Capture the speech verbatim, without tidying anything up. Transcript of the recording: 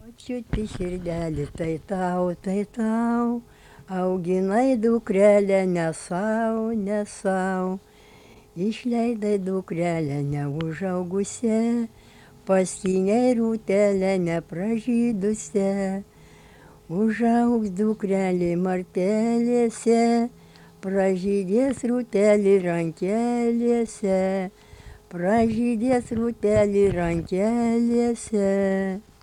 Čiuti širdelė, tai tau, tai tau, auginai dukrelę ne sau, ne sau. Išleidai dukrelę neužaugusią, paskynei rūtelę nepražydusią. Užaugs dukrelė martelėse, pražydės rūtelė rankelėse, pražydės rūtelė rankelėse.